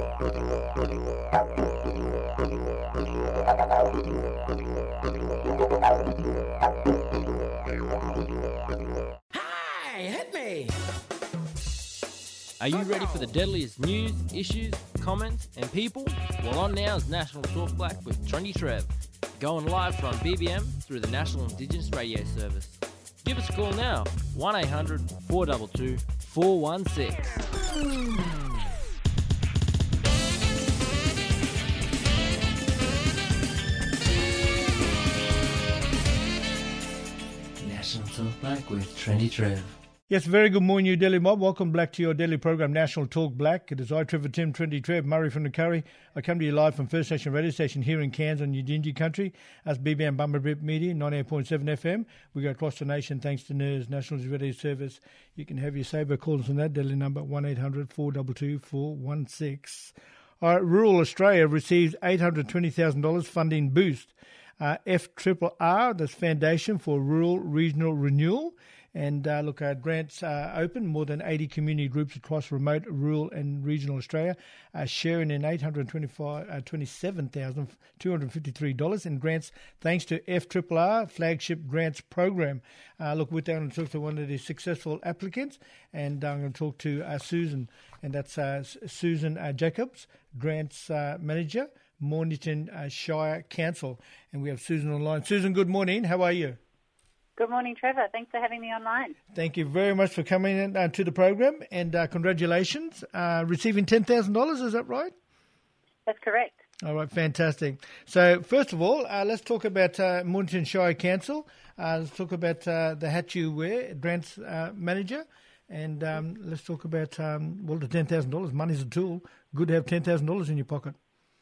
Hey, hit me! Are you ready for the deadliest news, issues, comments, and people? Well, on now is National Talk Black with Trendy Trev, going live from BBM through the National Indigenous Radio Service. Give us a call now, 1-800-422-416. National Talk Black with Trendy Trev. Yes, very good morning, New Delhi mob. Welcome back to your daily program, National Talk Black. It is I, Trevor Tim, Trendy Trev, Murray from the Curry. I come to you live from First Nation Radio Station here in Cairns on Yidinji country. That's BBM Bumberbip Media, 98.7 FM. We go across the nation thanks to NERS, National Radio Service. You can have your saber calls on that Delhi number, 1-800-422-416. All right, Rural Australia receives $820,000 funding boost. FRRR, that's Foundation for Rural Regional Renewal. And grants are open. More than 80 community groups across remote, rural and regional Australia are sharing in $827,253 in grants thanks to FRRR Flagship Grants Program. We're down and talk to one of the successful applicants, and I'm going to talk to Susan, and that's Susan Jacobs, Grants Manager, Mornington Shire Council. And we have Susan online. Susan, good morning. How are you? Good morning, Trevor. Thanks for having me online. Thank you very much for coming in to the program, and congratulations. Receiving $10,000, is that right? That's correct. All right, fantastic. So first of all, let's talk about Mornington Shire Council. Let's talk about the hat you wear, Grants Manager, and let's talk about, the $10,000. Money's a tool. Good to have $10,000 in your pocket.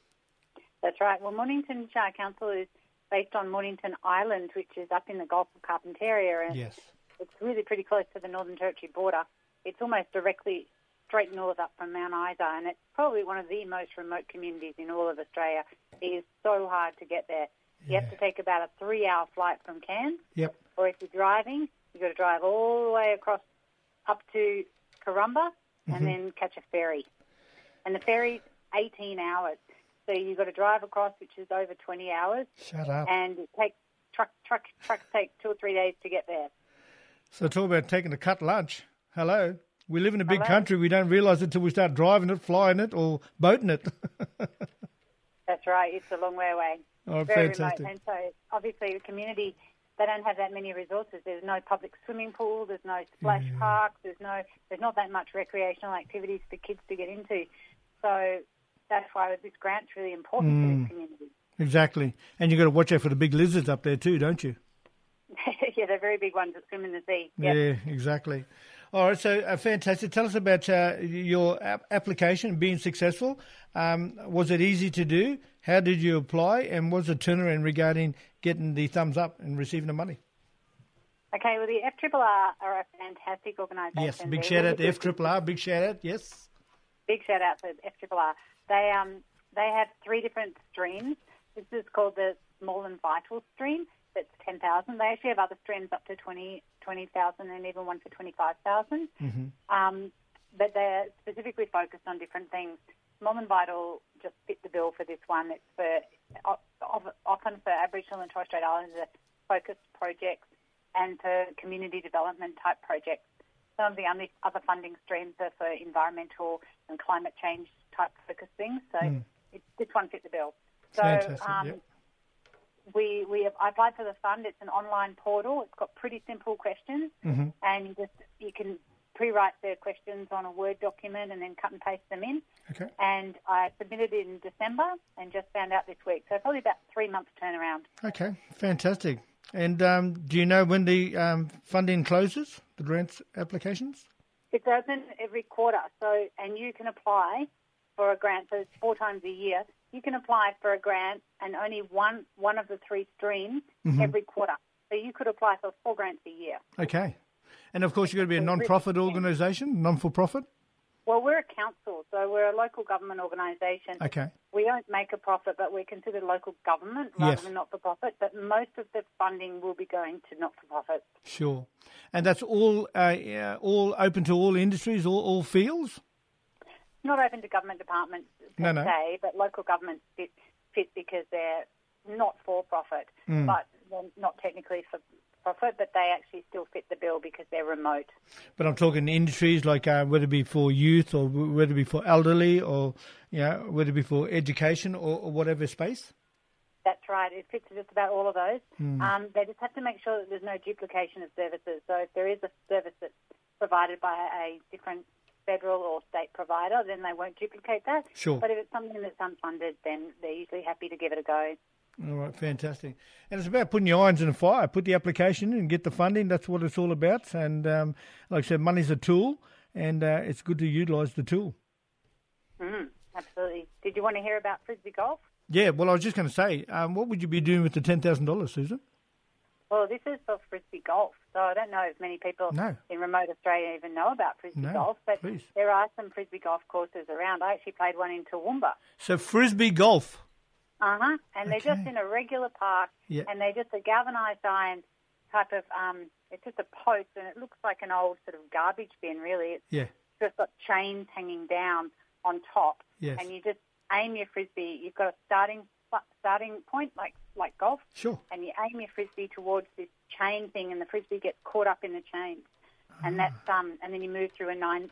That's right. Well, Mornington Shire Council is based on Mornington Island, which is up in the Gulf of Carpentaria, and yes, it's really pretty close to the Northern Territory border. It's almost directly straight north up from Mount Isa, and it's probably one of the most remote communities in all of Australia. It is so hard to get there. You have to take about a 3-hour flight from Cairns, yep, or if you're driving, you've got to drive all the way across up to Karumba and then catch a ferry. And the ferry's 18 hours. So you've got to drive across, which is over 20 hours. Shut up. And it takes trucks take 2 or 3 days to get there. So talk about taking a cut lunch. Hello. We live in a big country. We don't realise it until we start driving it, flying it, or boating it. That's right. It's a long way away. Oh, very fantastic. remote. And so obviously the community, they don't have that many resources. There's no public swimming pool. There's no splash parks. There's not that much recreational activities for kids to get into. So that's why this grant's really important for this community. Exactly. And you've got to watch out for the big lizards up there too, don't you? Yeah, they're very big ones that swim in the sea. Yep. Yeah, exactly. All right, so fantastic. Tell us about your application being successful. Was it easy to do? How did you apply? And was the turnaround regarding getting the thumbs up and receiving the money? Okay, well, the FRRR are a fantastic organisation. Yes, big shout out to FRRR. Big shout out, yes. Big shout out to FRRR. They have 3 different streams. This is called the Small and Vital stream. That's 10,000. They actually have other streams up to 20,000 and even one for 25,000. But they're specifically focused on different things. Small and Vital just fit the bill for this one. It's for often for Aboriginal and Torres Strait Islanders focused projects and for community development type projects. Some of the other funding streams are for environmental and climate change type focused things. So this one fit the bill. So fantastic, I applied for the fund. It's an online portal. It's got pretty simple questions, and you can pre-write the questions on a Word document and then cut and paste them in. Okay. And I submitted it in December and just found out this week. So probably about 3 months turnaround. Okay, fantastic. And do you know when the funding closes, the grants applications? It's open every quarter. And you can apply for a grant. So it's 4 times a year. You can apply for a grant and only one of the 3 streams every quarter. So you could apply for 4 grants a year. Okay. And, of course, you've got to be a non-profit organisation, non-for-profit? Well, we're a council, so we're a local government organisation. Okay. We don't make a profit, but we're considered local government rather than not-for-profit. But most of the funding will be going to not-for-profit. Sure. And that's all open to all industries, all fields? not open to government departments per se, but local governments fit because they're not for profit, but they're not technically for profit, but they actually still fit the bill because they're remote. But I'm talking industries like whether it be for youth or whether it be for elderly or whether it be for education or whatever space. That's right. It fits just about all of those. They just have to make sure that there's no duplication of services. So if there is a service that's provided by a different federal or state provider, then they won't duplicate that. Sure. But if it's something that's unfunded, then they're usually happy to give it a go. All right, fantastic. And it's about putting your irons in the fire, put the application in and get the funding. That's what it's all about. And like I said, money's a tool, and it's good to utilise the tool. Absolutely. Did you want to hear about Frisbee Golf? Yeah, well, I was just going to say, what would you be doing with the $10,000, Susan? Well, this is for Frisbee Golf, so I don't know if many people in remote Australia even know about Frisbee Golf, but there are some Frisbee Golf courses around. I actually played one in Toowoomba. So Frisbee Golf? And they're just in a regular park, and they're just a galvanised iron type of, it's just a post, and it looks like an old sort of garbage bin, really. It's just got chains hanging down on top, and you just aim your Frisbee. You've got a starting point, like golf, and you aim your Frisbee towards this chain thing, and the Frisbee gets caught up in the chains, and that's and then you move through a nine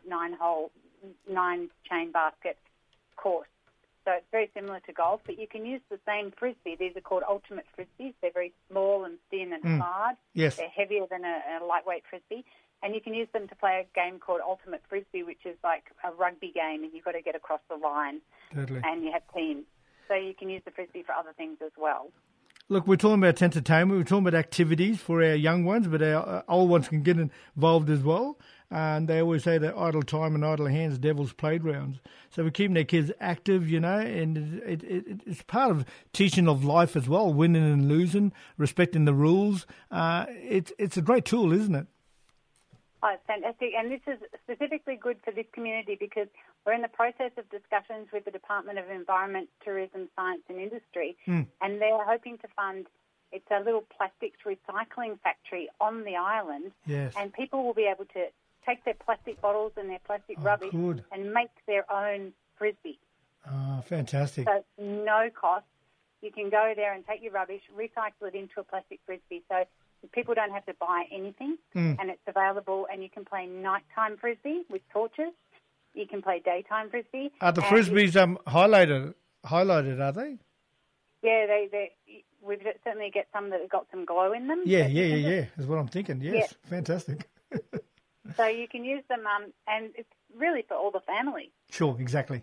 chain basket course. So it's very similar to golf, but you can use the same Frisbee. These are called ultimate Frisbees. They're very small and thin and hard. Yes. They're heavier than a lightweight Frisbee. And you can use them to play a game called Ultimate Frisbee, which is like a rugby game, and you've got to get across the line. Totally. And you have teams. So you can use the Frisbee for other things as well. Look, we're talking about entertainment, we're talking about activities for our young ones, but our old ones can get involved as well. And they always say that idle time and idle hands, devil's playgrounds. So we're keeping their kids active, and it's part of teaching of life as well, winning and losing, respecting the rules. It's a great tool, isn't it? Oh, it's fantastic. And this is specifically good for this community because we're in the process of discussions with the Department of Environment, Tourism, Science and Industry, and they're hoping to fund, it's a little plastics recycling factory on the island, and people will be able to take their plastic bottles and their plastic rubbish and make their own Frisbee. Oh, fantastic. So no cost. You can go there and take your rubbish, recycle it into a plastic Frisbee. So people don't have to buy anything, and it's available, and you can play nighttime Frisbee with torches. You can play daytime Frisbee. Are the Frisbees highlighted, are they? Yeah, we certainly get some that have got some glow in them. Yeah. That's what I'm thinking. Yes, fantastic. So you can use them, and it's really for all the family. Sure, exactly.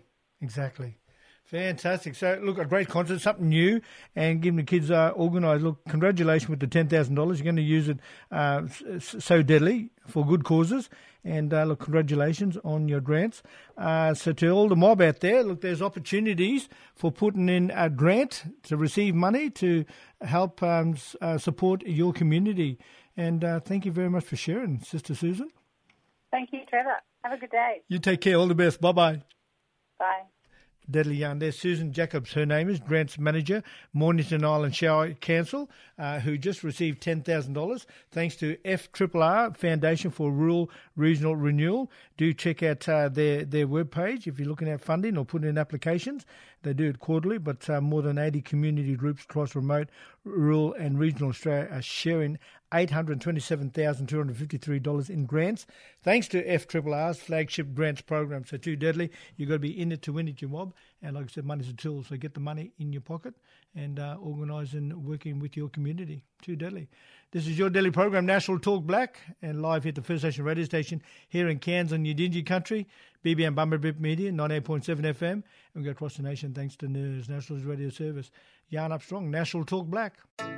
Fantastic. So, look, a great concert, something new, and giving the kids organised. Look, congratulations with the $10,000. You're going to use it so deadly for good causes. And, look, congratulations on your grants. So to all the mob out there, look, there's opportunities for putting in a grant to receive money to help support your community. And thank you very much for sharing, Sister Susan. Thank you, Trevor. Have a good day. You take care. All the best. Bye-bye. Bye. Deadly yarn there. Susan Jacobs, her name is, Grants Manager, Mornington Island Shower Council, who just received $10,000 thanks to FRRR Foundation for Rural Regional Renewal. Do check out their webpage if you're looking at funding or putting in applications. They do it quarterly, but more than 80 community groups across remote, rural and regional Australia are sharing $827,253 in grants, thanks to FRRR's flagship grants program. So too deadly, you've got to be in it to win it, your mob. And like I said, money's a tool, so get the money in your pocket and organise and working with your community. Too deadly. This is your daily program, National Talk Black, and live here at the First Nation radio station here in Cairns on Yidinji country, BBM Bumberbip Media, 98.7 FM, and we go across the nation thanks to NERS, National Radio Service. Yarn up strong, National Talk Black.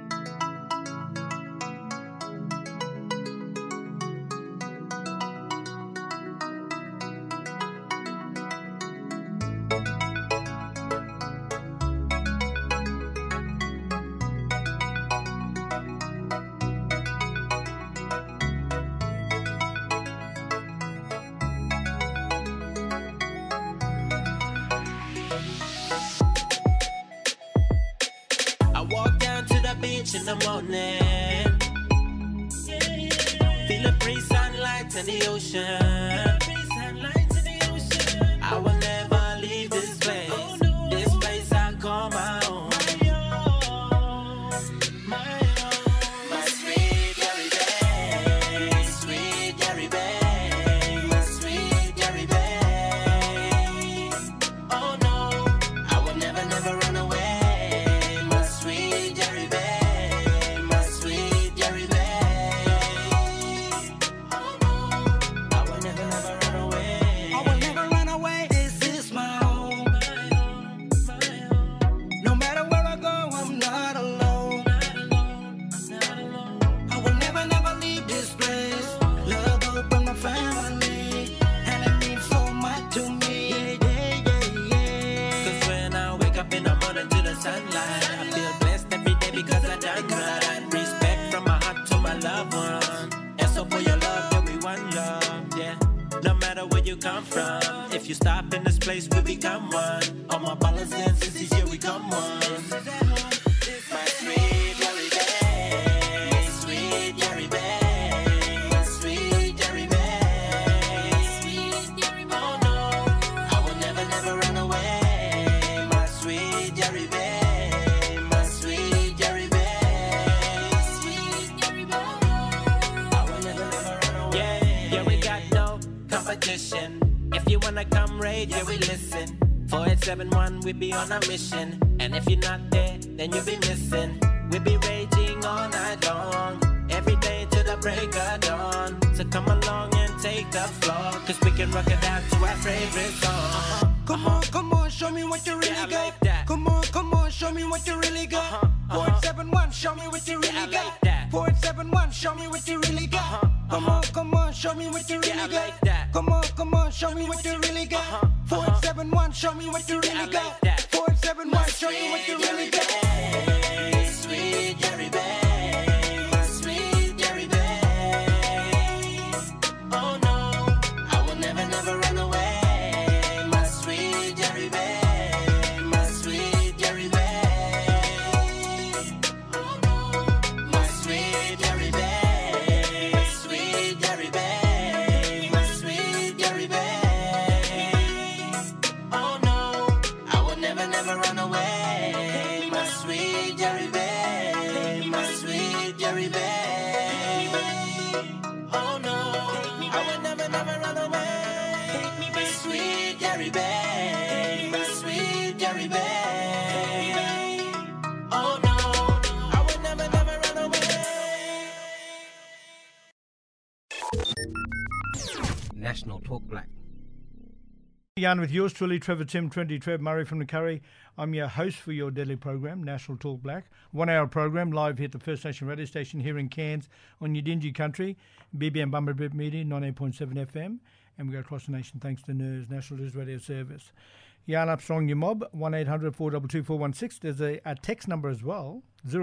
In the morning, feel the breeze, sunlight, and the ocean. I will never stop in this place, we become one. All my ballers and sissies, yeah, we come one. My sweet Jerry Bay, my sweet Jerry Bay, my sweet Jerry Bay. Oh no, I will never, never run away. My sweet Jerry Bay, my sweet Jerry Bay. I will never, never run away. Yeah, we got no competition. If you wanna come raid, yeah, we listen. 4871, we be on a mission. And if you're not there, then you'll be missing. We be raging all night long, every day till the break of dawn. So come along and take the floor, cause we can rock it out to our favorite song. Come on, show me what you really Yeah, I got. like that. Come on, show me what you really got. 4871, show me what you Yeah, I really like got. that. 4871, show me what you really got. Come on, show me what you Yeah, I really like got. that. Come on, show me what you really got. 4871, show me what you Yeah, I really like got. that. 4871, show me what you really got. Sweet Jerry Bay, my sweet Jerry Bay. Oh no, I will never, never run away. My sweet Jerry Bay, my sweet Jerry Bay. Oh no, my sweet Jerry Bay, my sweet Jerry Bay, my sweet Jerry Bay. Oh no, I will never, never run away. My sweet Jerry Bay, my sweet Jerry Bay. Oh no, I will never, never run away. My sweet Jerry Bay, my sweet Jerry Bay. Oh no, I will never, never run away. National Talk Black. Yarn with yours truly, Trevor Tim, 20 Trev Murray from the Curry. I'm your host for your daily program, National Talk Black. 1 hour program live here at the First Nation radio station here in Cairns on Yidinji country, BBM Bumberbip Media, 98.7 FM. And we go across the nation thanks to NERS, National News Radio Service. Yarn up strong your mob, 1-800-422-416. There's a text number as well,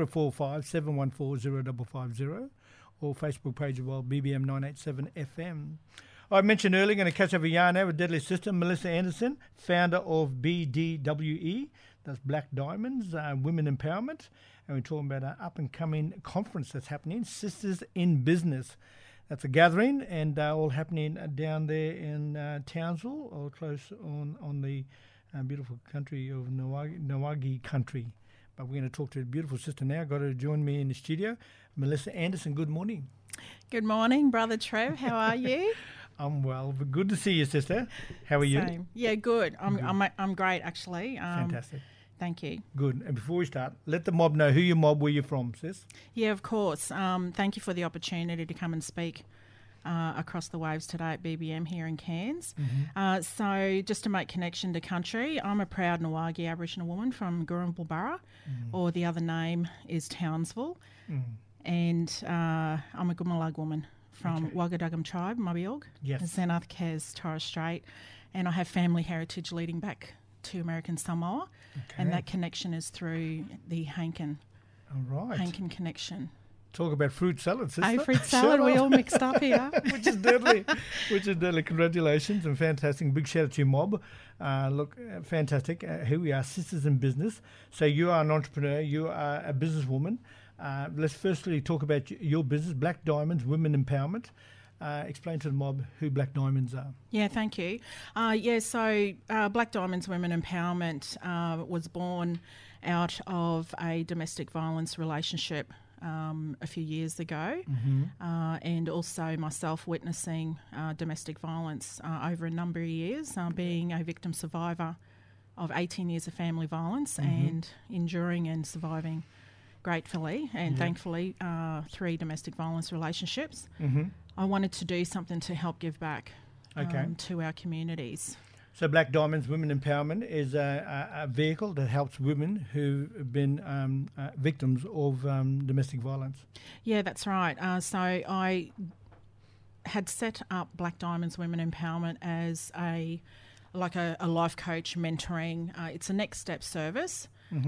045-714-0550. Or Facebook page as well, BBM 987 FM. I mentioned earlier, going to catch up a yarn now with Deadly Sister, Melissa Anderson, founder of BDWE, that's Black Diamonds, Women Empowerment. And we're talking about an up-and-coming conference that's happening, Sisters in Business. That's a gathering, and all happening down there in Townsville, or close on the beautiful country of Nawagi country. But we're going to talk to a beautiful sister now. Got her to join me in the studio. Melissa Anderson, good morning. Good morning, Brother Trev. How are you? I'm well. Good to see you, sister. How are you? Same. Yeah, good. I'm great, actually. Fantastic. Thank you. Good. And before we start, let the mob know who your mob, where you're from, sis. Yeah, of course. Thank you for the opportunity to come and speak across the waves today at BBM here in Cairns. So just to make connection to country, I'm a proud Nawagi Aboriginal woman from Gurrumbulburra, or the other name is Townsville. And I'm a Gumalug woman from Wagadugum tribe, Mabiog, Zenath Kes, Torres Strait. And I have family heritage leading back to American Samoa. And that connection is through the Hankin. All right. Hankin connection. Talk about fruit salad, sister. Hey, fruit salad, we all mixed up here. Which is deadly. Congratulations and fantastic. Big shout out to your mob. Look, fantastic. Here we are, Sisters in Business. So you are an entrepreneur. You are a businesswoman. Let's firstly talk about your business, Black Diamonds, Women Empowerment. Explain to the mob who Black Diamonds are. Yeah, thank you. So Black Diamonds Women Empowerment was born out of a domestic violence relationship a few years ago, and also myself witnessing domestic violence over a number of years, being a victim survivor of 18 years of family violence and enduring and surviving gratefully and thankfully 3 domestic violence relationships. I wanted to do something to help give back to our communities. So Black Diamonds Women Empowerment is a vehicle that helps women who've been victims of domestic violence. Yeah, that's right. So I had set up Black Diamonds Women Empowerment as a life coach mentoring. It's a next step service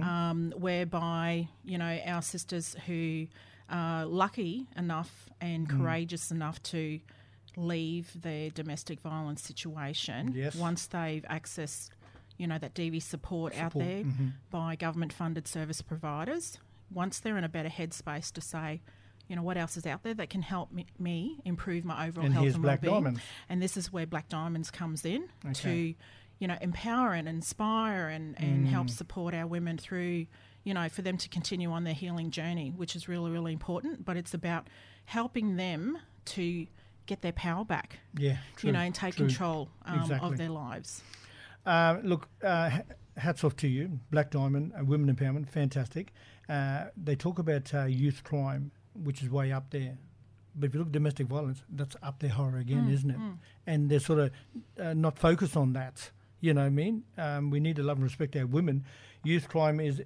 whereby, our sisters who are lucky enough and courageous enough to leave their domestic violence situation Yes. once they've accessed, that DV support out there by government-funded service providers. Once they're in a better headspace to say, what else is out there that can help me improve my overall And health here's and Black well-being. Diamonds. And this is where Black Diamonds comes in Okay. to, empower and inspire and help support our women through, for them to continue on their healing journey, which is really, really important. But it's about helping them to get their power back, Yeah, true. and take true. control Exactly. of their lives. Look, hats off to you, Black Diamond, women empowerment, fantastic. They talk about youth crime, which is way up there. But if you look at domestic violence, that's up there higher again, isn't it? And they're sort of not focused on that. You know what I mean? We need to love and respect our women. Youth crime is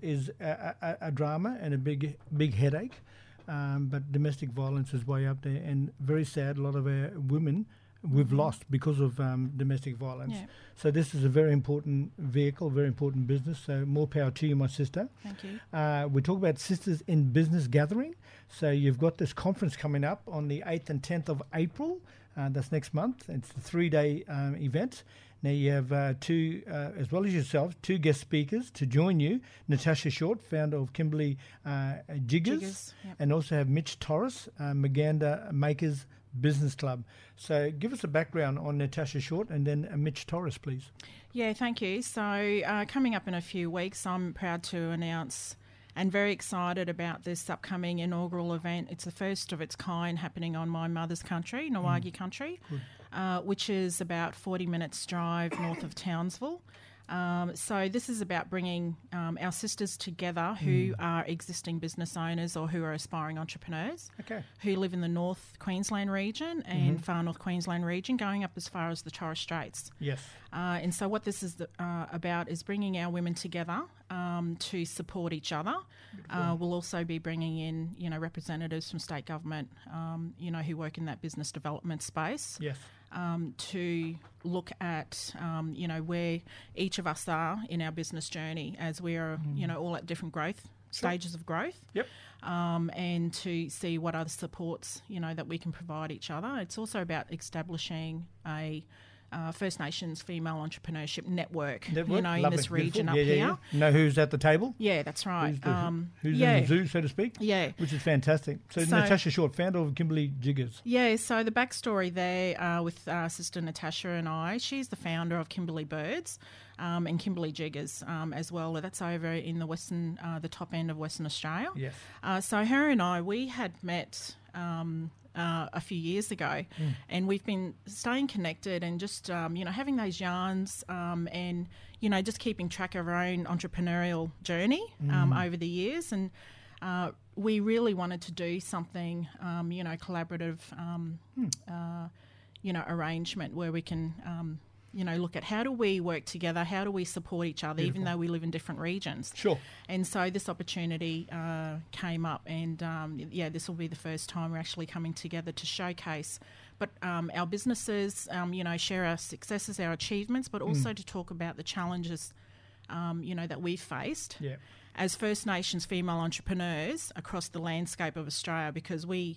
a drama and a big headache. But domestic violence is way up there, and very sad. A lot of our women we've lost because of domestic violence. Yeah. So this is a very important vehicle, very important business. So more power to you, my sister. Thank you. We talk about Sisters in Business Gathering. So you've got this conference coming up on the 8th and 10th of April. That's next month. It's a 3-day event. Now you have two, as well as yourself, two guest speakers to join you. Natasha Short, founder of Kimberley Jiggers, Yep. and also have Mitch Torres, Maganda Makers Business Club. So give us a background on Natasha Short and then Mitch Torres, please. Yeah, thank you. So coming up in a few weeks, I'm proud to announce and very excited about this upcoming inaugural event. It's the first of its kind happening on my mother's country, Nawagi country, which is about 40 minutes drive north of Townsville. So this is about bringing our sisters together who are existing business owners or who are aspiring entrepreneurs Okay. who live in the North Queensland region and far North Queensland region, going up as far as the Torres Straits. Yes. And so what this is about is bringing our women together to support each other. We'll also be bringing in, representatives from state government, who work in that business development space. Yes. To look at, where each of us are in our business journey as we are, all at different stages of growth. Yep. And to see what other supports, that we can provide each other. It's also about establishing a First Nations female entrepreneurship network, in Lovely. this region Beautiful. up Yeah, here. yeah. Know who's at the table? Yeah, that's right. Who's yeah. in the zoo, so to speak? Yeah. Which is fantastic. So So- Natasha Short, founder of Kimberley Jiggers. Yeah, so the backstory there with Sister Natasha and I, she's the founder of Kimberley Birds and Kimberley Jiggers as well. That's over in the top end of Western Australia. Yes. So her and I, we had met a few years ago, and we've been staying connected and just, having those yarns and, just keeping track of our own entrepreneurial journey over the years. And we really wanted to do something, collaborative, arrangement where we can, look at how do we work together, how do we support each other, even though we live in different regions. Sure. And so this opportunity came up, and this will be the first time we're actually coming together to showcase, but our businesses, share our successes, our achievements, but also to talk about the challenges, that we've faced. Yeah. As First Nations female entrepreneurs across the landscape of Australia, because we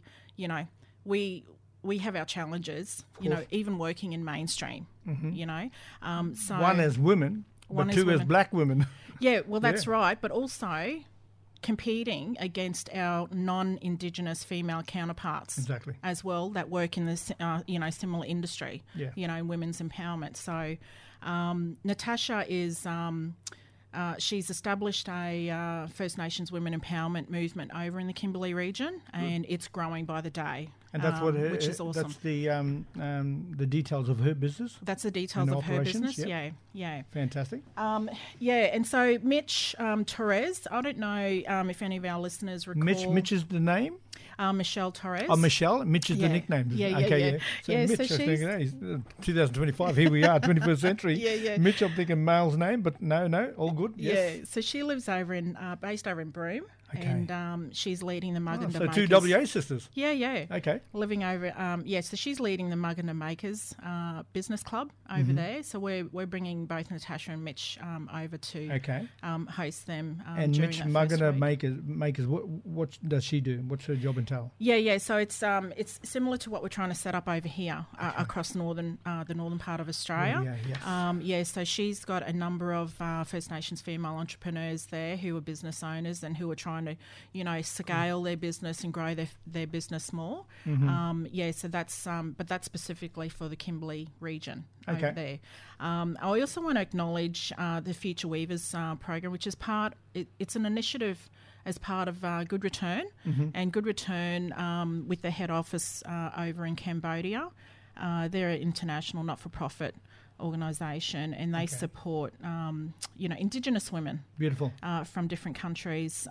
have our challenges, even working in mainstream, So One as women, One but as two as women. black women. yeah, well, that's Yeah. right, but also competing against our non-Indigenous female counterparts Exactly. as well that work in this, similar industry, Yeah. women's empowerment. So Natasha is... she's established a First Nations women empowerment movement over in the Kimberley region, and it's growing by the day. And that's which is awesome. That's the details of her business. That's the details And of her operations, business. yep. Yeah. Fantastic. And so Mitch Torres, I don't know if any of our listeners recall. Mitch is the name? Michelle Torres. Oh, Michelle. Mitch is the Yeah. nickname. Yeah, okay, yeah. yeah. So Yeah, Mitch, so I was she's- thinking, he's 2025. Here we are, 21st century. Yeah. Mitch, I'm thinking male's name, but no, all good. Yes. Yeah, so she lives over in, based over in Broome. Okay. and she's leading the Muganda So Makers. two WA sisters. Yeah. Okay. Living over, so she's leading the Muganda Makers business club over there. So we're bringing both Natasha and Mitch over to Okay. host them. And during Mitch that first Muganda week. makers. What does she do? What's her job entail? Yeah. So it's similar to what we're trying to set up over here across the northern part of Australia. Yes. So she's got a number of First Nations female entrepreneurs there who are business owners and who are trying to, scale their business and grow their business more. So that's but that's specifically for the Kimberley region over there. I also want to acknowledge the Future Weavers program, which is it's an initiative as part of Good Return, and Good Return with the head office over in Cambodia. They're an international not-for-profit organisation, and they support, Indigenous women. Beautiful. From different countries,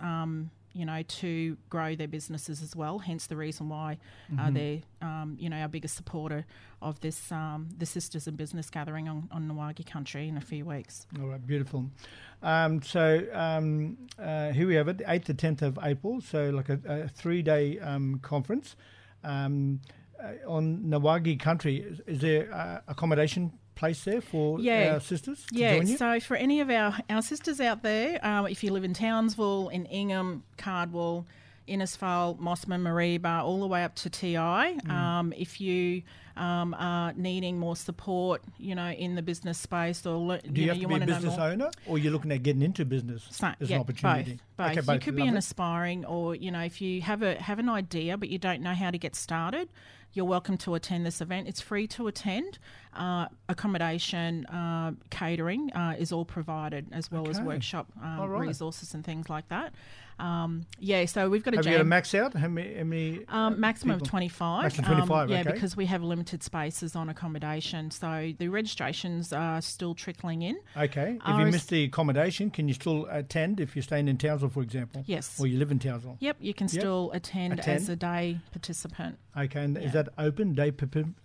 to grow their businesses as well. Hence the reason why they're, our biggest supporter of this, the Sisters in Business gathering on Nawagi country in a few weeks. All right, beautiful. So here we have it, 8th to 10th of April, so like a 3-day conference on Nawagi country. Is there accommodation place there for our sisters to join you? So for any of our sisters out there, if you live in Townsville, in Ingham, Cardwell, Innisfail, Mossman, Mareeba, all the way up to TI, if you are needing more support, in the business space, or do you have to be a business owner, or you're looking at getting into business as an opportunity? Both. Okay, You could be an aspiring, or if you have an idea but you don't know how to get started, you're welcome to attend this event. It's free to attend. Accommodation, catering is all provided, as well as workshop resources and things like that. So we've got Have you got a max out? How many maximum people? of 25. Maximum 25, okay. Because we have limited spaces on accommodation. So the registrations are still trickling in. Okay. If you missed the accommodation, can you still attend if you're staying in Townsville, for example? Yes. Or you live in Townsville? Yep, you can still attend as a day participant. Okay, and is that open, day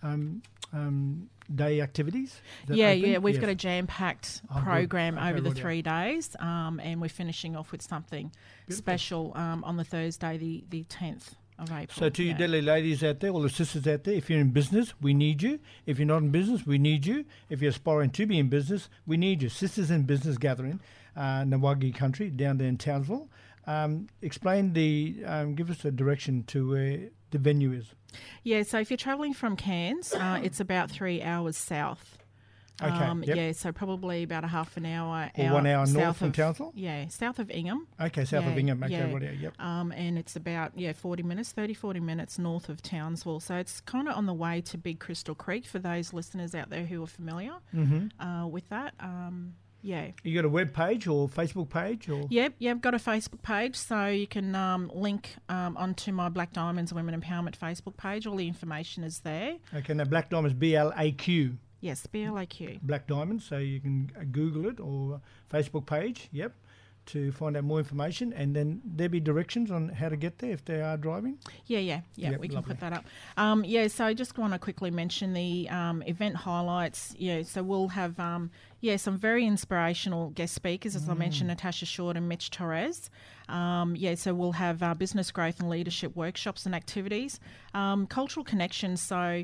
day activities? Is that open? We've got a jam-packed program over the 3 days, and we're finishing off with something special on the Thursday, the 10th of April. So to you Delhi ladies out there, all the sisters out there, if you're in business, we need you. If you're not in business, we need you. If you're aspiring to be in business, we need you. Sisters in Business Gathering, Nawagi country, down there in Townsville. Explain give us a direction to where the venue is. Yeah, so if you're travelling from Cairns, it's about 3 hours south. Okay. So probably about a half an hour. Or 1 hour north from Townsville? Yeah, south of Ingham. Okay, south of Ingham. Okay, yep. And it's about 40 minutes north of Townsville. So it's kind of on the way to Big Crystal Creek for those listeners out there who are familiar with that. You got a web page or Facebook page? Or? Yep, got a Facebook page, so you can link onto my Black Diamonds Women Empowerment Facebook page. All the information is there. Okay, now Black Diamonds, BLAQ. Yes, BLAQ. Black Diamonds, so you can Google it or Facebook page, to find out more information, and then there'll be directions on how to get there if they are driving. Yeah, we can put that up. So I just want to quickly mention the event highlights. So we'll have some very inspirational guest speakers, as I mentioned, Natasha Short and Mitch Torres. So we'll have business growth and leadership workshops and activities, cultural connections. So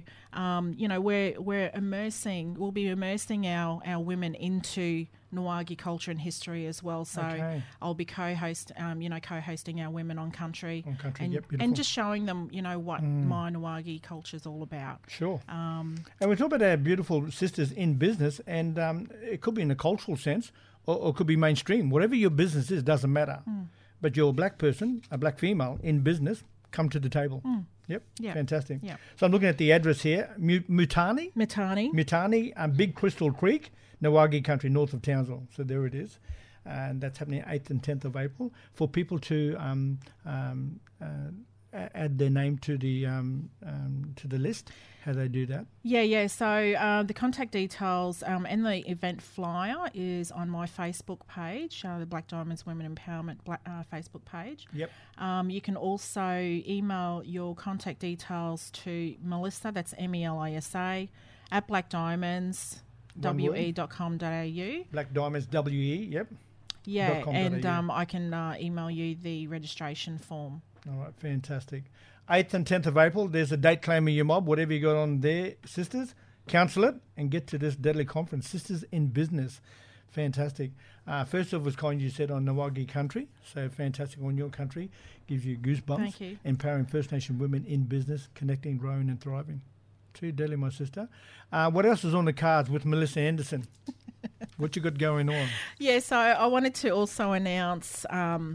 we'll be immersing our women into Nawagi culture and history as well. So I'll be co-hosting our Women on Country, and just showing them, what my Nawagi culture is all about. Sure. And we talk about our beautiful sisters in business, and it could be in a cultural sense, or it could be mainstream. Whatever your business is, doesn't matter. But you're a black person, a black female in business, come to the table. Yep. Fantastic. Yep. So I'm looking at the address here, Mutani, Big Crystal Creek, Nawagi country, north of Townsville. So there it is. And that's happening 8th and 10th of April for people to add their name to the list. How do they do that? So the contact details and the event flyer is on my Facebook page, the Black Diamonds Women Empowerment Facebook page. Yep. You can also email your contact details to Melissa, that's MELISA, @blackdiamondswe.com.au. Black Diamonds WE, yep. Yeah, and I can email you the registration form. All right, fantastic. 8th and 10th of April, there's a date claiming your mob. Whatever you got on there, sisters, cancel it and get to this deadly conference. Sisters in Business. Fantastic. First off, was kind you said on Nawagi country. So fantastic on your country. Gives you goosebumps. Thank you. Empowering First Nation women in business, connecting, growing and thriving. Too deadly, my sister. What else is on the cards with Melissa Anderson? What you got going on? Yeah, so I wanted to also announce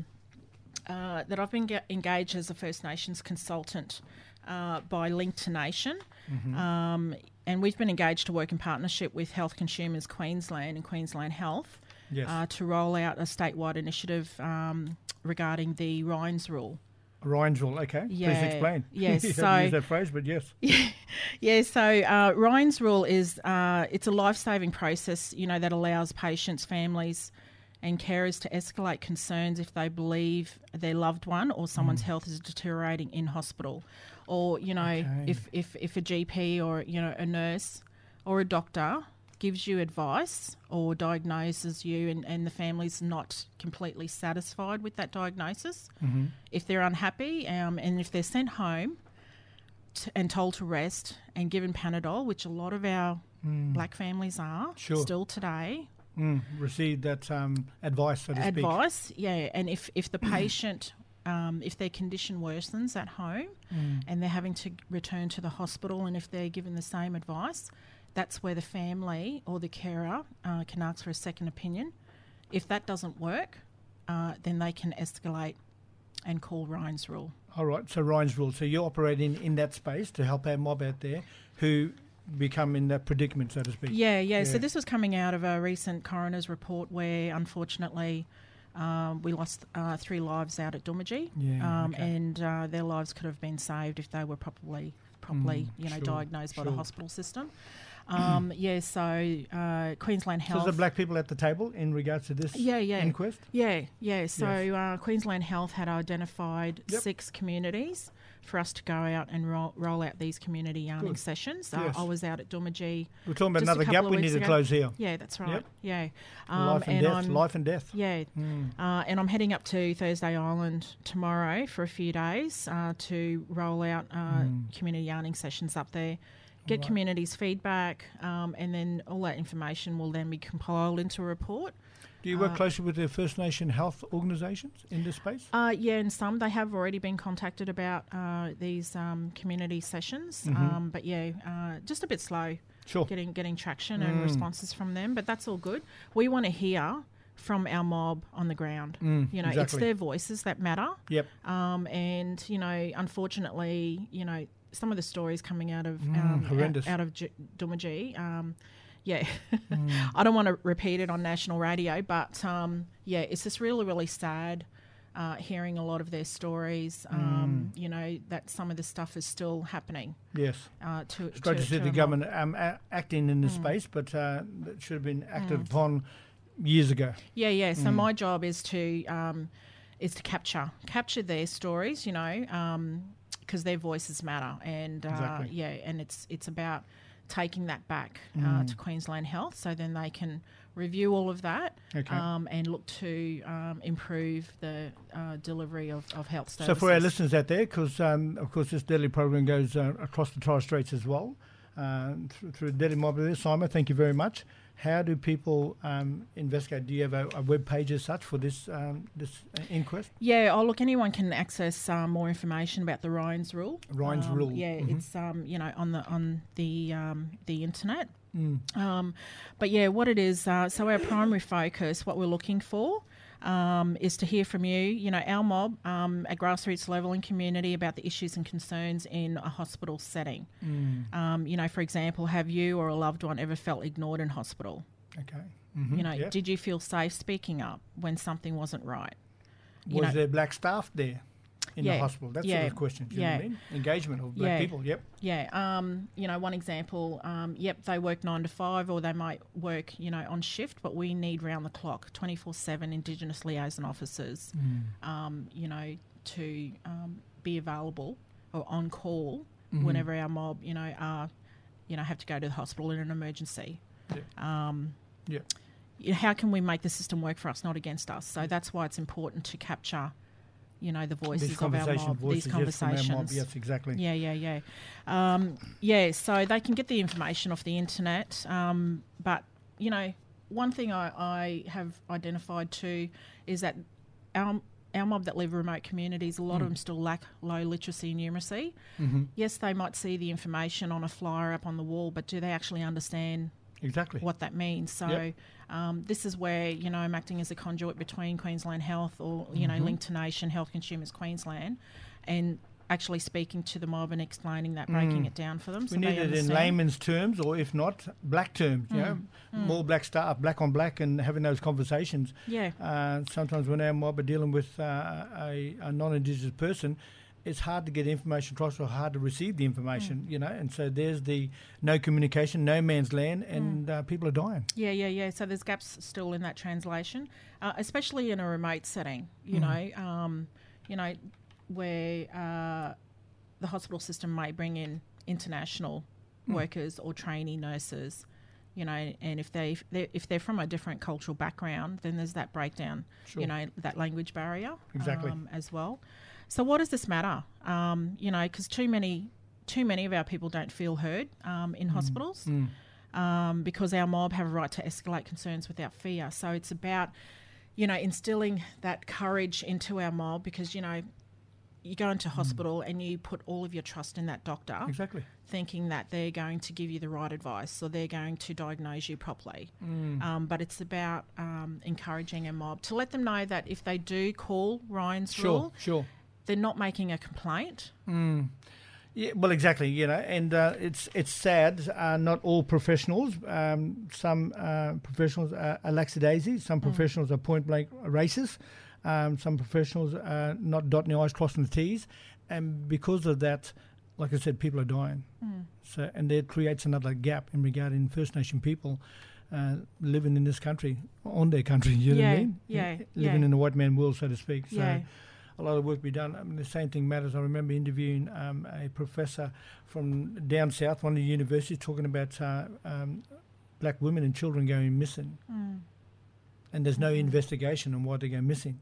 that I've been engaged as a First Nations consultant by Link to Nation. Mm-hmm. And we've been engaged to work in partnership with Health Consumers Queensland and Queensland Health to roll out a statewide initiative regarding the Rhines Rule. Rhines Rule, okay. Yeah. Please explain. Yes, You so haven't used that phrase, but yes. Yeah, so Rhines Rule is it's a life-saving process, that allows patients, families and carers to escalate concerns if they believe their loved one or someone's health is deteriorating in hospital. Or, if a GP or, a nurse or a doctor gives you advice or diagnoses you and the family's not completely satisfied with that diagnosis, if they're unhappy and if they're sent home and told to rest and given Panadol, which a lot of our black families are still today. Receive that advice, so to speak. Advice, yeah. And if the patient, if their condition worsens at home and they're having to return to the hospital and if they're given the same advice, that's where the family or the carer can ask for a second opinion. If that doesn't work, then they can escalate and call Rhines Rule. All right, so Rhines Rule. So you're operating in that space to help our mob out there who become in that predicament, so to speak. Yeah. So this was coming out of a recent coroner's report where, unfortunately, we lost 3 lives out at Doomadgee, and their lives could have been saved if they were properly diagnosed by the hospital system. So Queensland Health... So is the black people at the table in regards to this inquest? Yeah. So Queensland Health had identified 6 communities for us to go out and roll out these community yarning sessions. I was out at Doomadgee. We're talking about another gap we need to close here. Yeah, that's right. Yep. Yeah. Life and death. Yeah. And I'm heading up to Thursday Island tomorrow for a few days to roll out community yarning sessions up there. Get communities' feedback, and then all that information will then be compiled into a report. Do you work closely with the First Nation health organisations in this space? And some. They have already been contacted about these community sessions, but just a bit slow getting traction and responses from them, but that's all good. We want to hear from our mob on the ground. Exactly. It's their voices that matter. Yep. And, unfortunately, some of the stories coming out of out of Doomadgee, I don't want to repeat it on national radio, but it's just really, really sad hearing a lot of their stories. That some of the stuff is still happening. Yes, it's great to see the government acting in this space, but it should have been acted upon years ago. So my job is to capture their stories, because their voices matter, and and it's about taking that back to Queensland Health, so then they can review all of that and look to improve the delivery of health services. So for our listeners out there, because of course this deadly program goes across the Torres Straits as well, through Deadly Mob there. Simon, thank you very much. How do people investigate? Do you have a web page as such for this inquest? Yeah, look, anyone can access more information about the Rhines Rule. Rhines Rule. Yeah, it's on the internet. But what it is, so our primary focus, what we're looking for, is to hear from you, our mob at grassroots level in community about the issues and concerns in a hospital setting. For example, have you or a loved one ever felt ignored in hospital? Okay. Did you feel safe speaking up when something wasn't right? Was there black staff there in the hospital? That sort of question. Do you know what I mean? Engagement of black people. Yep. Yeah. One example. They work 9 to 5, or they might work, on shift. But we need round the clock, 24/7 Indigenous liaison officers. To be available or on call whenever our mob, have to go to the hospital in an emergency. how can we make the system work for us, not against us? So that's why it's important to capture, the voices of our mob, these conversations. Yes, exactly. So they can get the information off the internet. But, one thing I have identified too is that our mob that live in remote communities, a lot of them still lack low literacy and numeracy. Mm-hmm. Yes, they might see the information on a flyer up on the wall, but do they actually understand exactly what that means? So this is where, I'm acting as a conduit between Queensland Health or, Link to Nation, Health Consumers Queensland, and actually speaking to the mob and explaining that, breaking it down for them. We need it in layman's terms, or if not, black terms, more black staff, black on black, and having those conversations. Yeah. Sometimes when our mob are dealing with a non-Indigenous person, it's hard to get information across or hard to receive the information, and so there's the no communication, no man's land, and people are dying. Yeah. So there's gaps still in that translation, especially in a remote setting, where the hospital system may bring in international workers or trainee nurses, and if they're from a different cultural background, then there's that breakdown, that language barrier as well. So what does this matter? Because too many of our people don't feel heard in hospitals because our mob have a right to escalate concerns without fear. So it's about, instilling that courage into our mob because, you go into hospital and you put all of your trust in that doctor. Exactly. Thinking that they're going to give you the right advice or they're going to diagnose you properly. But it's about encouraging a mob to let them know that if they do call Ryan's Rule, they're not making a complaint. Yeah, well, exactly, and it's sad. Not all professionals. Some professionals are lackadaisy. Some professionals are point-blank racist. Some professionals are not dotting the I's, crossing the T's. And because of that, like I said, people are dying. So, and that creates another gap in regarding First Nation people living in this country, on their country, you know what I mean? Living in the white man world, so to speak. So a lot of work be done. I mean, the same thing matters. I remember interviewing a professor from down south, one of the universities, talking about black women and children going missing. And there's no investigation on why they go missing.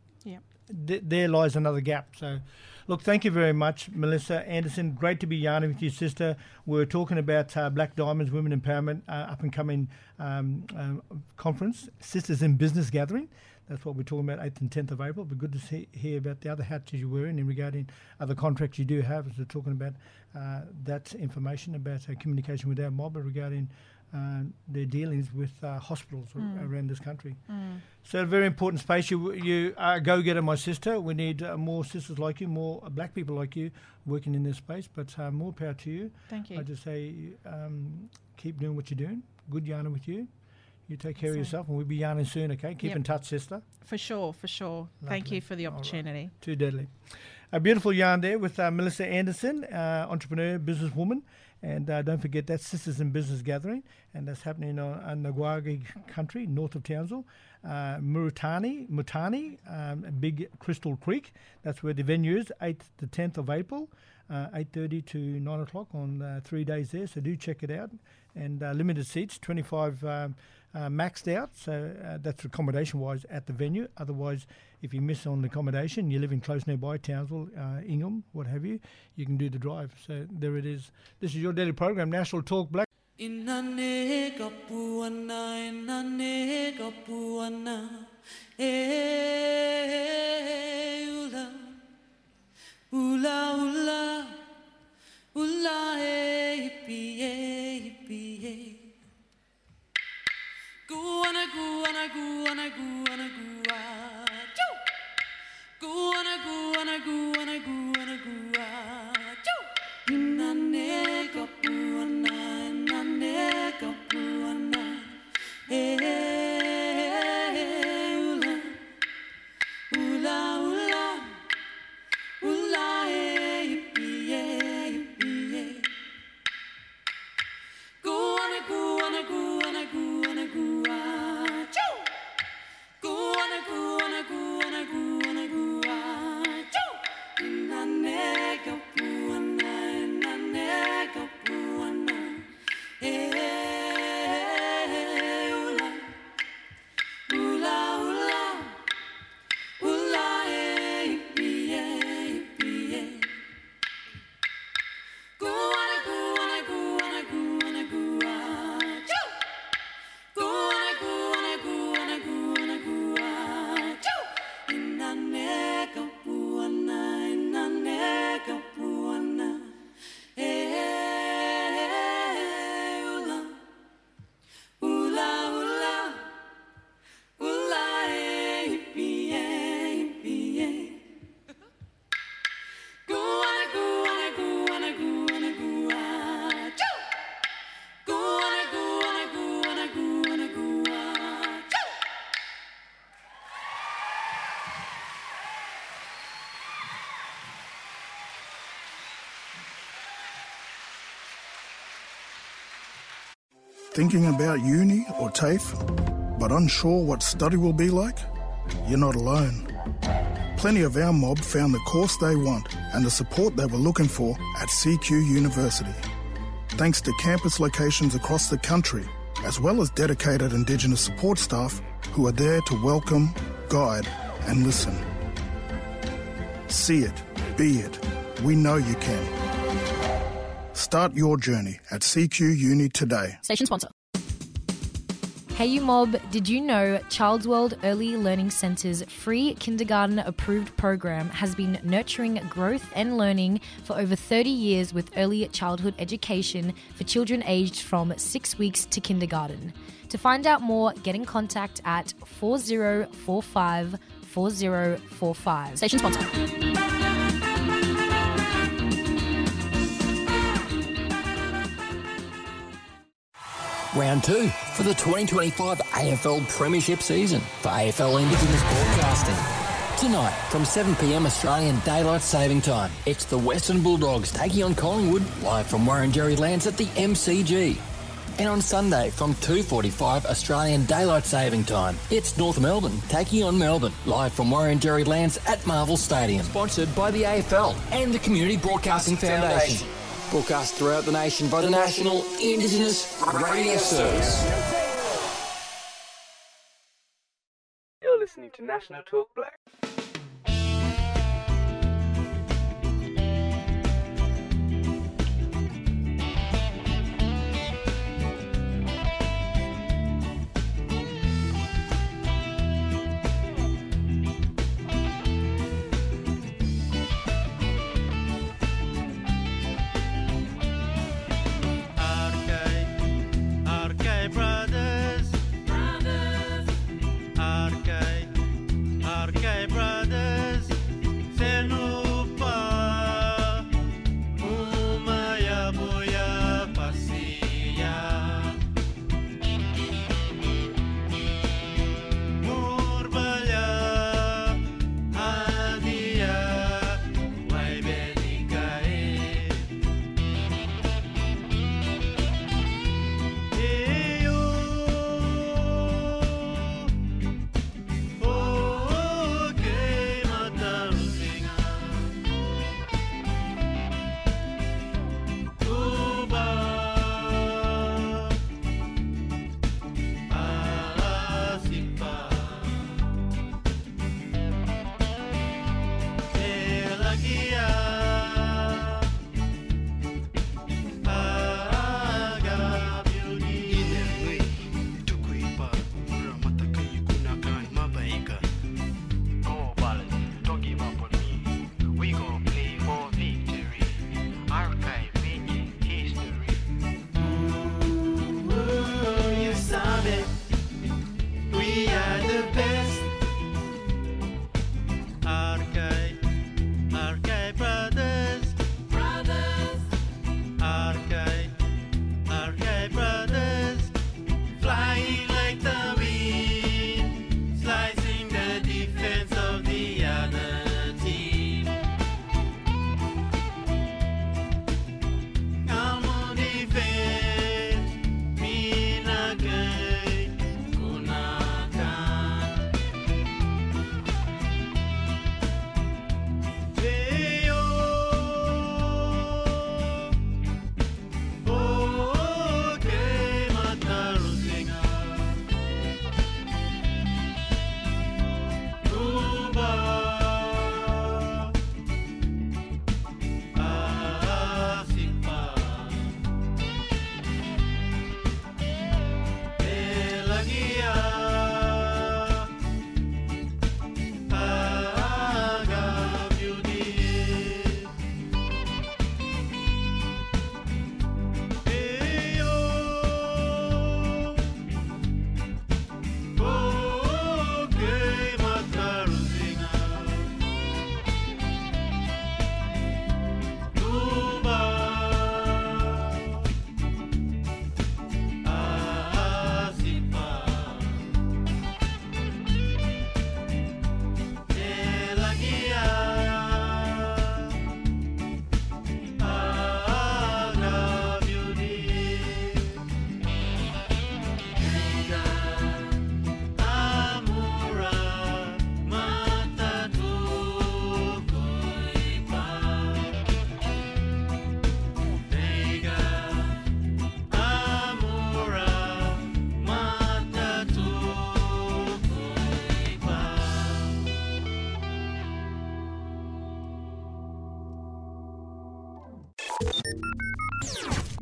There lies another gap. So, look, thank you very much, Melissa Anderson. Great to be yarning with you, sister. We're talking about Black Diamonds Women Empowerment up-and-coming conference, Sisters in Business Gathering. That's what we're talking about, 8th and 10th of April. But good to hear about the other hats you're wearing and regarding other contracts you do have. As we're talking about that information about communication with our mob regarding their dealings with hospitals around this country. So a very important space. You are a go-getter, my sister. We need more sisters like you, more black people like you working in this space. But more power to you. Thank you. I just say keep doing what you're doing. Good yarning with you. You take care of yourself, and we'll be yarning soon, okay? Keep in touch, sister. For sure. Lovely. Thank you for the opportunity. Right. Too deadly. A beautiful yarn there with Melissa Anderson, entrepreneur, businesswoman. And don't forget that Sisters in Business Gathering, and that's happening on Ngawagi country, north of Townsville. Mutani, Big Crystal Creek. That's where the venue is, 8th to 10th of April, 8:30 to 9 o'clock on 3 days there. So do check it out. And limited seats, 25 maxed out. So that's accommodation-wise at the venue. Otherwise, if you miss on the accommodation, you're living close nearby, Townsville, Ingham, what have you, you can do the drive. So there it is. This is your daily program, National Talk Black. Inane kapuana, ula, ula, ula, ula, hippie, hippie. Guana, guana, guana, guana, guana, guana, guana, guana, guana, guana, inane kapuana, inane kapuana, ula, ula, ula, ula, hippie, hippie. Guana, guana, guana, guana, guana, Thinking about uni or TAFE, but unsure what study will be like? You're not alone. Plenty of our mob found the course they want and the support they were looking for at CQ University. Thanks to campus locations across the country, as well as dedicated Indigenous support staff who are there to welcome, guide and listen. See it, be it. We know you can. Start your journey at CQ Uni today. Station sponsor. Hey you mob, did you know Child's World Early Learning Centre's free kindergarten approved program has been nurturing growth and learning for over 30 years with early childhood education for children aged from 6 weeks to kindergarten? To find out more, get in contact at 4045 4045. Station sponsor. Round 2 for the 2025 AFL Premiership season for AFL Indigenous Broadcasting. Tonight, from 7 p.m. Australian Daylight Saving Time, it's the Western Bulldogs taking on Collingwood live from Warrenjerry Lands at the MCG. And on Sunday, from 2:45 Australian Daylight Saving Time, it's North Melbourne taking on Melbourne live from Warrenjerry Lands at Marvel Stadium. Sponsored by the AFL and the Community Broadcasting Foundation. Broadcast throughout the nation by the National Indigenous Radio Service. You're listening to National Talk Black. RK Brothers.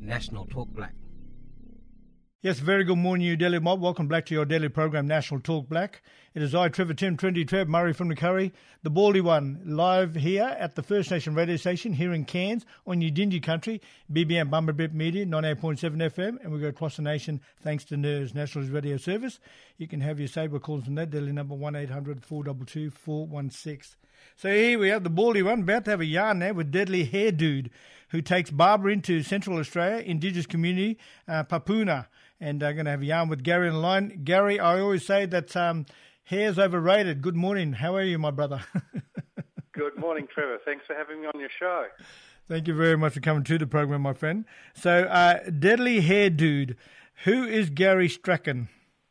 National Talk Black. Yes, very good morning, you Delhi mob. Welcome back to your daily program, National Talk Black. It is I, Trevor Tim, Trinity Trev, Murray from the Curry, the Baldy One, live here at the First Nation radio station here in Cairns on Yidindi country, BBM Bumblebeep Media, 98.7 FM, and we go across the nation thanks to NERS, National Radio Service. You can have your saber calls on that, daily number 1-800-422-416. So here we have the Baldy One, about to have a yarn now with Deadly Hair Dude, who takes Barbara into Central Australia, Indigenous community, Papuna. And I'm going to have a yarn with Gary on the line. Gary, I always say that hair's overrated. Good morning. How are you, my brother? Good morning, Trevor. Thanks for having me on your show. Thank you very much for coming to the program, my friend. So, Deadly Hair Dude, who is Gary Strachan?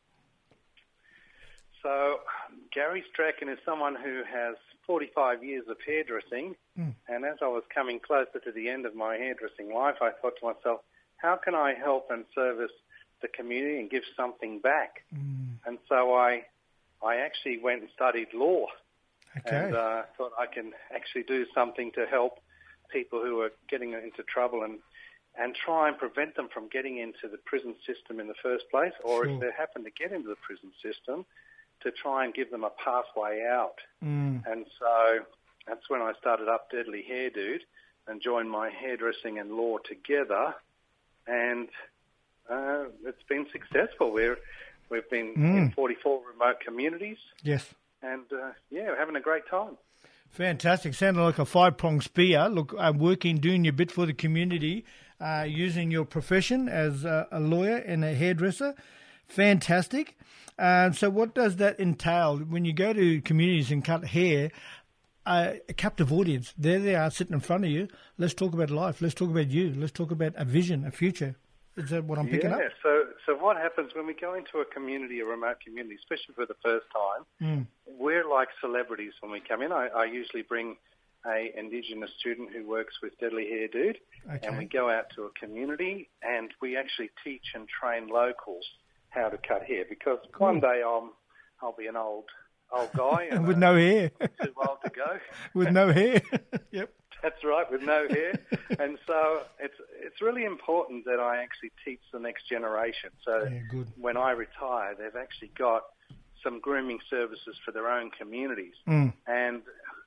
So, Gary Strachan is someone who has 45 years of hairdressing, and as I was coming closer to the end of my hairdressing life, I thought to myself, how can I help and service the community and give something back? And so I actually went and studied law, and thought I can actually do something to help people who are getting into trouble and try and prevent them from getting into the prison system in the first place, or if they happen to get into the prison system, to try and give them a pathway out. And so that's when I started up Deadly Hair Dude and joined my hairdressing and law together, and it's been successful. We've been in 44 remote communities. Yes. And, we're having a great time. Fantastic. Sounded like a five-pronged spear. Look, working, doing your bit for the community, using your profession as a lawyer and a hairdresser. Fantastic. So what does that entail? When you go to communities and cut hair, a captive audience, there they are sitting in front of you. Let's talk about life. Let's talk about you. Let's talk about a vision, a future. Is that what I'm picking up? Yeah, so what happens when we go into a community, a remote community, especially for the first time, we're like celebrities when we come in. I usually bring a Indigenous student who works with Deadly Hair Dude, and we go out to a community and we actually teach and train locals how to cut hair, because one day I'll be an old guy. And, with no hair. Too old to go. With no hair. Yep. That's right, with no hair. And so it's really important that I actually teach the next generation. So when I retire, they've actually got some grooming services for their own communities. And,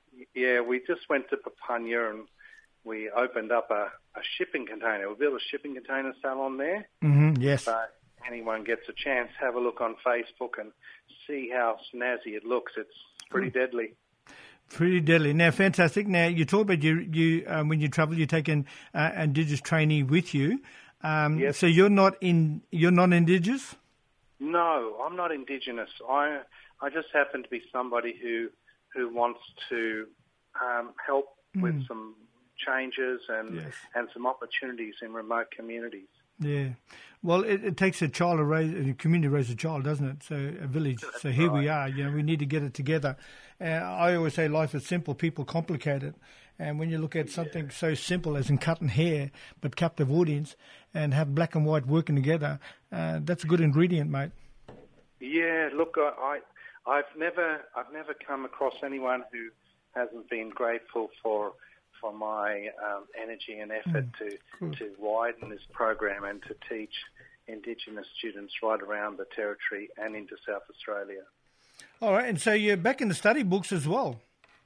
we just went to Papunya and we opened up a shipping container. We built a shipping container salon there. Yes. So anyone gets a chance, have a look on Facebook and see how snazzy it looks. It's pretty deadly. Pretty deadly. Now, fantastic. Now, you talk about you when you travel, you take an Indigenous trainee with you. Yes. So you're not Indigenous? No, I'm not Indigenous. I just happen to be somebody who wants to help with some changes and some opportunities in remote communities. Yeah. Well, it takes a child to raise a community to raise a child, doesn't it? So a village. So here we are. We need to get it together. I always say life is simple, people complicate it. And when you look at something so simple as in cutting hair, but captive audience, and have black and white working together, that's a good ingredient, mate. Yeah. Look, I've never come across anyone who hasn't been grateful for my energy and effort to widen this program and to teach Indigenous students right around the territory and into South Australia. All right, and so you're back in the study books as well.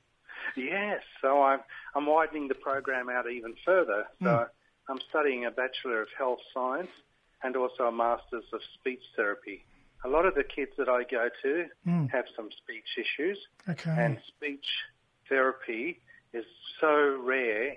Yes, so I'm widening the program out even further. So I'm studying a Bachelor of Health Science and also a Master's of Speech Therapy. A lot of the kids that I go to have some speech issues, and speech therapy is so rare.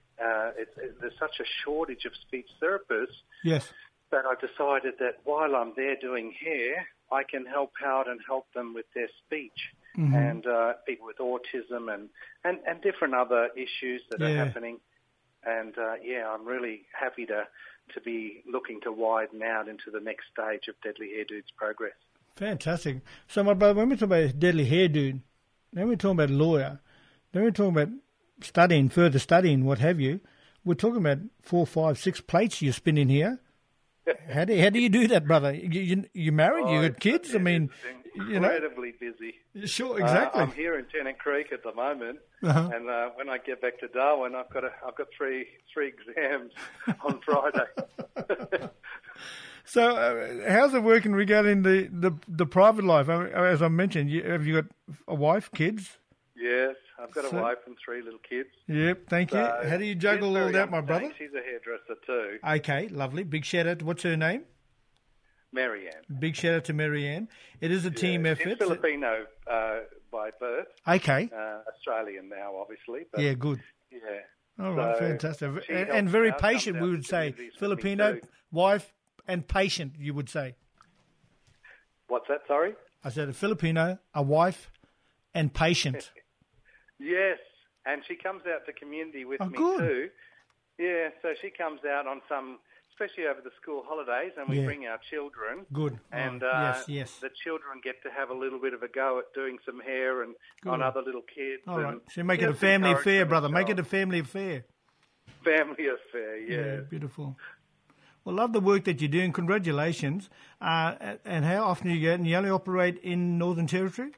There's such a shortage of speech therapists that I decided that while I'm there doing hair, I can help out and help them with their speech. And people with autism and different other issues that are happening. And, I'm really happy to be looking to widen out into the next stage of Deadly Hair Dude's progress. Fantastic. So, my brother, when we talk about Deadly Hair Dude, then we're talking about lawyer, then we're talking about further studying, what have you. We're talking about 4, 5, 6 plates you're spinning here. How do you do that, brother? You married? You got kids? I mean, you know. Incredibly busy. Sure, exactly. I'm here in Tennant Creek at the moment, Uh-huh. and when I get back to Darwin, I've got three exams on Friday. So, how's it working regarding the private life? As I mentioned, have you got a wife, kids? Yes, I've got a wife and 3 little kids. Yep, thank you. How do you juggle all that, my brother? She's a hairdresser too. Okay, lovely. Big shout out. What's her name? Marianne. Big shout out to Marianne. It is a team effort. She's Filipino by birth. Okay. Australian now, obviously. But Yeah, good. Yeah. All right, So fantastic. she And helps very out, patient, comes we out would to say. communities with me Filipino, too. wife, and patient, you would say. What's that, sorry? I said a Filipino, a wife, and patient. Yes, and she comes out to community with me good. too. Yeah, so she comes out on some, especially over the school holidays, and we Yeah. bring our children. Good. And yes. the children get to have a little bit of a go at doing some hair and on Good. other little kids. All right. and So make it a just family encourage affair, them brother. as Make well. it a family affair. Family affair, yeah. Beautiful. Well, love the work that you're doing. Congratulations. And how often do you go? And you only operate in Northern Territory?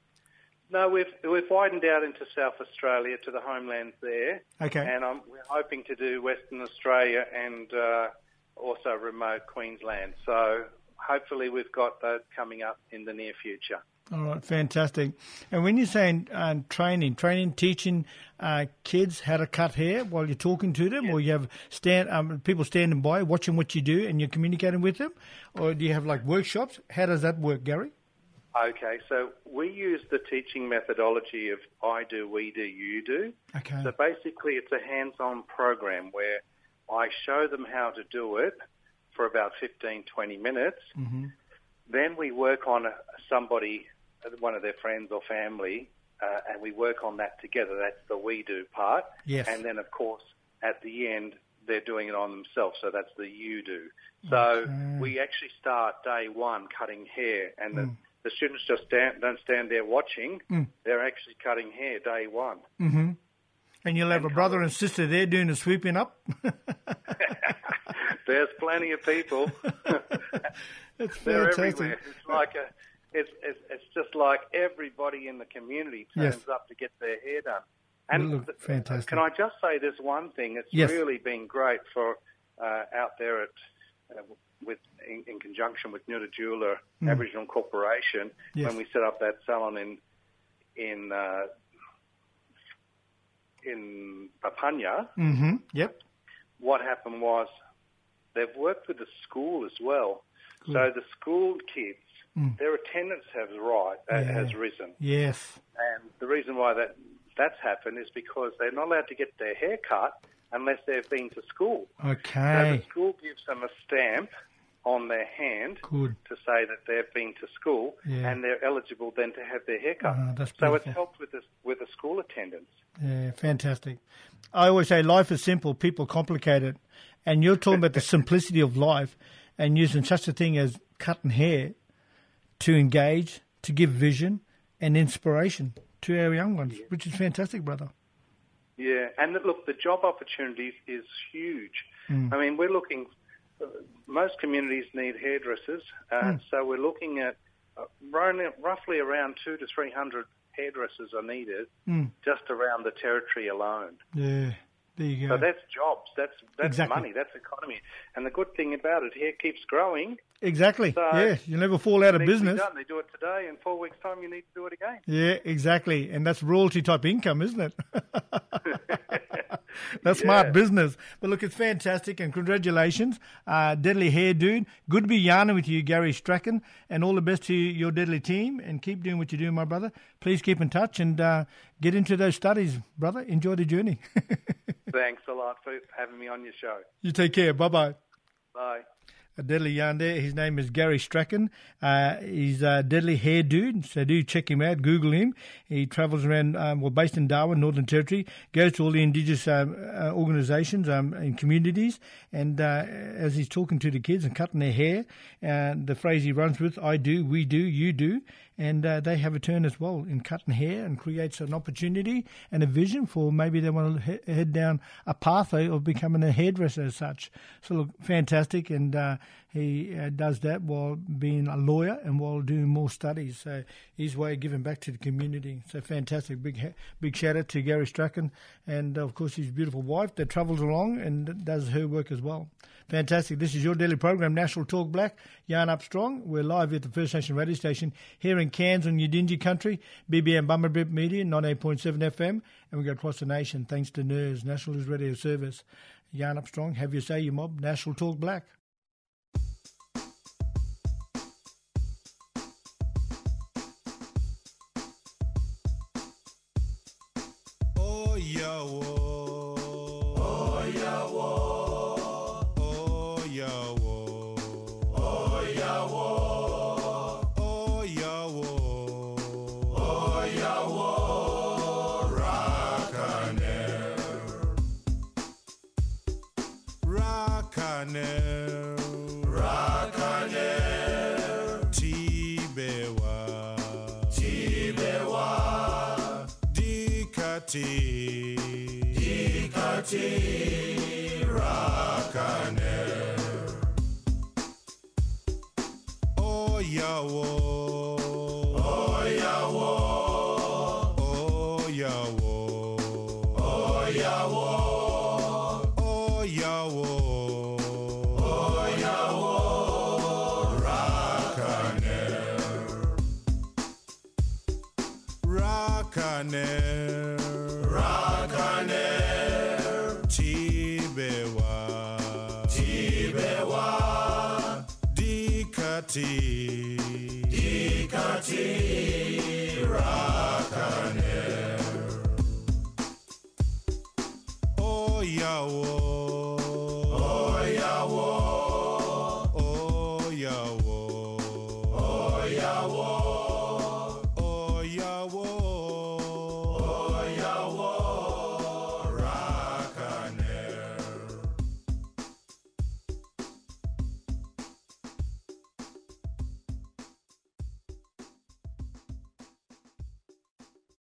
No, we've widened out into South Australia to the homelands there. Okay. And we're hoping to do Western Australia and also remote Queensland. So hopefully we've got that coming up in the near future. All right, fantastic. And when you're saying training, teaching kids how to cut hair while you're talking to them, or you have people standing by watching what you do and you're communicating with them, or do you have like workshops? How does that work, Gary? Okay, so we use the teaching methodology of I do, we do, you do. Okay. So basically it's a hands-on program where I show them how to do it for about 15, 20 minutes. Mm-hmm. Then we work on somebody, one of their friends or family, and we work on that together. That's the we do part. Yes. And then, of course, at the end, they're doing it on themselves, so that's the you do. So Okay. we actually start day one cutting hair, and the students just don't stand there watching. They're actually cutting hair day one. Mm-hmm. And you'll have a brother and sister there doing the sweeping up? There's plenty of people. That's They're fantastic. everywhere. It's like it's just like everybody in the community turns Yes. up to get their hair done. And Look, fantastic. can I just say this one thing? It's Yes. really been great for out there at in conjunction with Nuda Jeweler Aboriginal Corporation Yes. when we set up that salon in Papunya. Mm-hmm. Yep. What happened was they've worked with the school as well. Good. So the school kids, their attendance has risen. Yes. And the reason why that's happened is because they're not allowed to get their hair cut unless they've been to school. So Okay. the school gives them a stamp on their hand Good. to say that they've been to school, Yeah. and they're eligible then to have their hair cut. That's So it's beautiful. helped with the school attendance. Yeah, fantastic. I always say life is simple, people complicate it. And you're talking about the simplicity of life and using such a thing as cutting hair to engage, to give vision and inspiration to our young ones, which is fantastic, brother. Yeah, and look, the job opportunities is huge. Mm. I mean, we're looking, most communities need hairdressers, so we're looking at roughly around 200 to 300 hairdressers are needed just around the territory alone. Yeah, there you So go. that's jobs, that's Exactly. money, that's economy. And the good thing about it, hair keeps growing. Exactly. So Yeah, you'll never fall out of It needs to be business. done. They do it today, in 4 weeks' time you need to do it again. Yeah, exactly. And that's royalty type income, isn't it? That's smart business. But look, it's fantastic and congratulations. Deadly Hair Dude. Good to be yarning with you, Gary Strachan, and all the best to your Deadly team and keep doing what you're doing, my brother. Please keep in touch and get into those studies, brother. Enjoy the journey. Thanks a lot for having me on your show. You take care. Bye-bye. Bye. A deadly yarn there. His name is Gary Strachan. He's a Deadly Hair Dude, so do check him out. Google him. He travels around, based in Darwin, Northern Territory, goes to all the Indigenous organisations and communities, and as he's talking to the kids and cutting their hair, the phrase he runs with, I do, we do, you do, and they have a turn as well in cutting hair and creates an opportunity and a vision for maybe they want to head down a pathway of becoming a hairdresser as such. So look, fantastic, and he does that while being a lawyer and while doing more studies. So his way of giving back to the community. So fantastic. Big shout out to Gary Strachan and, of course, his beautiful wife that travels along and does her work as well. Fantastic. This is your daily program, National Talk Black, Yarn Up Strong. We're live at the First Nation radio station here in Cairns on Yidinji country, BBM Bumberbip Media, 98.7 FM, and we go across the nation thanks to NERS, National News Radio Service. Yarn Up Strong, have your say, you mob, National Talk Black. Oh, yeah, whoa. Oh, yeah, whoa. Oh, yeah, whoa. Oh, yeah, whoa. Oh, yeah, whoa. Oh, yeah, whoa. Rakaner. Rakaner. Tibewa. Tibewa. Dikati. Rakaner. Oh, yawo. Oh, yawo. Oh, yawo. Oh, yawo. Oh, yawo. Oh, yawo. Rakaner. Rakaner. Tibewa. Dikati. Rakaner. Oh, yawo. Oh, yawo. Oh, yawo. Oh, yawo. Oh, yawo.